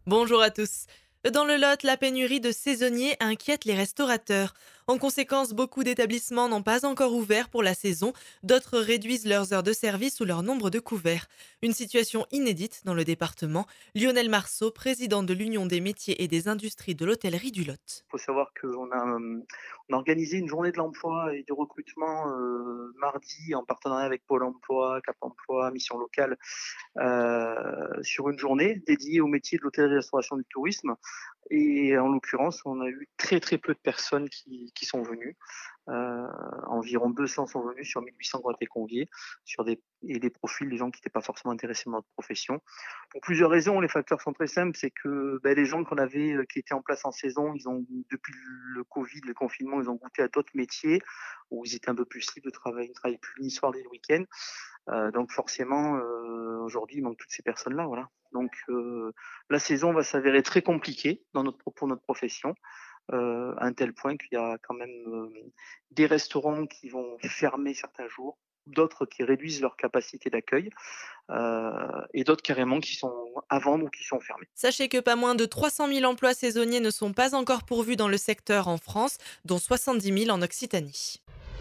Bonjour à tous. Dans le Lot, la pénurie de saisonniers inquiète les restaurateurs. En conséquence, beaucoup d'établissements n'ont pas encore ouvert pour la saison, d'autres réduisent leurs heures de service ou leur nombre de couverts. Une situation inédite dans le département. Lionel Marceau, président de l'Union des métiers et des industries de l'hôtellerie du Lot. Il faut savoir on a organisé une journée de l'emploi et du recrutement, mardi en partenariat avec Pôle emploi, Cap emploi, Mission locale, sur une journée dédiée au métier de l'hôtellerie-restauration du tourisme et en l'occurrence, on a eu très, très peu de personnes qui sont venues. Heu, Environ 200 sont venus sur 1 800 qui ont été conviés sur des profils, des gens qui n'étaient pas forcément intéressés par notre profession. Pour plusieurs raisons, les facteurs sont très simples, c'est que, les gens qu'on avait, qui étaient en place en saison, ils ont depuis le covid, le confinement, ils ont goûté à d'autres métiers où ils étaient un peu plus libres de travailler. Ils ne travaillaient plus ni soir ni le week-end. Donc forcément, aujourd'hui, il manque toutes ces personnes-là, voilà. Donc la saison va s'avérer très compliquée pour notre profession, à un tel point qu'il y a quand même, des restaurants qui vont fermer certains jours, d'autres qui réduisent leur capacité d'accueil, et d'autres carrément qui sont à vendre ou qui sont fermés. Sachez que pas moins de 300 000 emplois saisonniers ne sont pas encore pourvus dans le secteur en France, dont 70 000 en Occitanie.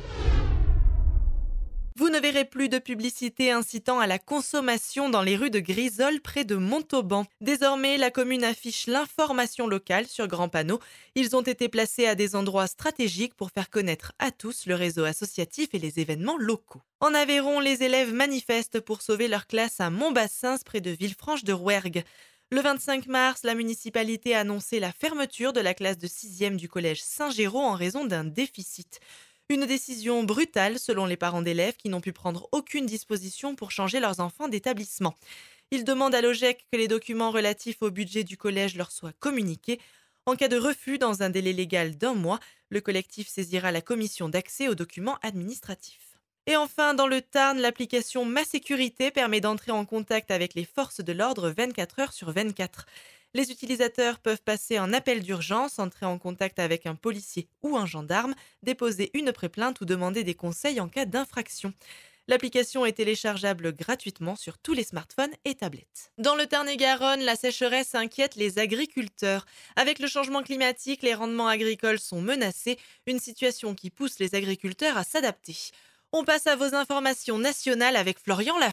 Vous ne verrez plus de publicité incitant à la consommation dans les rues de Grisol près de Montauban. Désormais, la commune affiche l'information locale sur grands panneaux. Ils ont été placés à des endroits stratégiques pour faire connaître à tous le réseau associatif et les événements locaux. En Aveyron, les élèves manifestent pour sauver leur classe à Montbassins près de Villefranche de Rouergue. Le 25 mars, la municipalité a annoncé la fermeture de la classe de 6e du collège Saint-Géraud en raison d'un déficit. Une décision brutale selon les parents d'élèves qui n'ont pu prendre aucune disposition pour changer leurs enfants d'établissement. Ils demandent à l'OGEC que les documents relatifs au budget du collège leur soient communiqués. En cas de refus dans un délai légal d'1 mois, le collectif saisira la commission d'accès aux documents administratifs. Et enfin, dans le Tarn, l'application Ma Sécurité permet d'entrer en contact avec les forces de l'ordre 24 heures sur 24. Les utilisateurs peuvent passer un appel d'urgence, entrer en contact avec un policier ou un gendarme, déposer une pré-plainte ou demander des conseils en cas d'infraction. L'application est téléchargeable gratuitement sur tous les smartphones et tablettes. Dans le Tarn-et-Garonne, la sécheresse inquiète les agriculteurs. Avec le changement climatique, les rendements agricoles sont menacés, une situation qui pousse les agriculteurs à s'adapter. On passe à vos informations nationales avec Florian Lafont.